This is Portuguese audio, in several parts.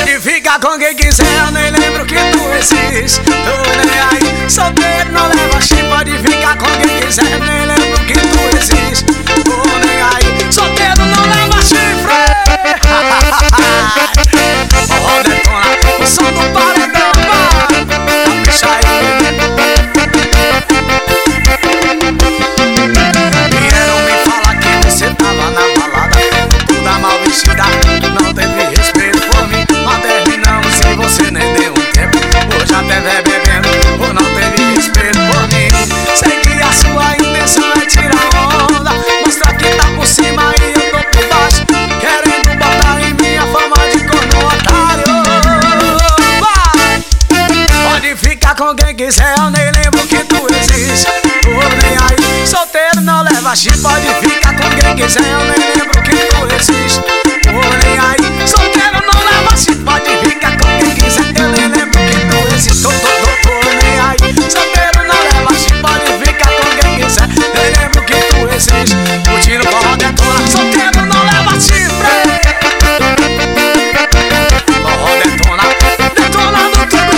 Pode ficar com quem quiser, eu nem lembro que tu existe. Tô nem aí, solteiro não leva chifre. Pode ficar com quem quiser, eu nem lembro que tu existe. Tô nem aí, solteiro não leva chifre. Ó, detona, o som do paredão, vai. Deixa aí. Vieram me falar que você tava na balada, toda mal vestida, não teve respeito por mim. Mas terminamos sem você nem deu um tempo. Hoje até vai bebendo, ou não teve respeito por mim. Sei que a sua intenção é tirar onda, mostrar que tá por cima e eu tô por baixo, querendo botar em minha fama de corno otário. Vai! Pode ficar com quem quiser, eu nem lembro que tu existe. Tô nem aí, solteiro não leva chifre. Pode ficar com quem quiser, eu nem lembro que tu existe. Tô nem aí, solteiro não leva chifre. Pode ficar com quem quiser, eu nem lembro que tu existe. Tô nem aí, solteiro não leva chifre. Pode ficar com quem quiser, nem lembro que tu existe. Curtindo forró detona, solteiro não leva chifre. Forró detona, detonando tudo.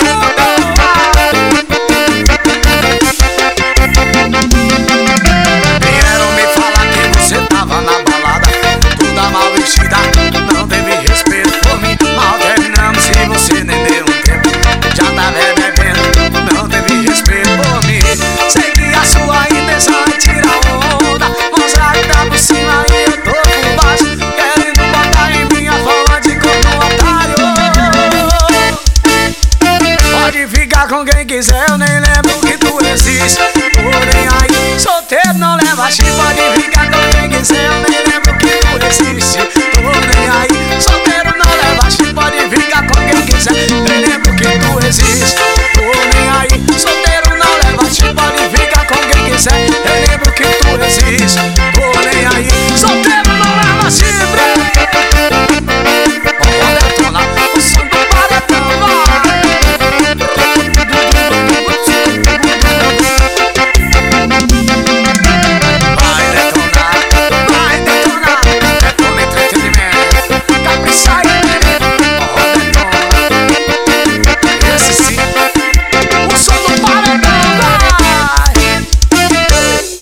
Vieram me falar que você tava na balada, toda mal vestida, não teve respeito por mim. Mal terminamos e você nem deu um tempo. Já tava bebendo, não teve respeito por mim. Sei que a sua intenção é tirar onda, mostrar que tá por cima e eu tô por baixo, querendo botar em minha forma de corno otário. Pode ficar com quem quiser, eu nem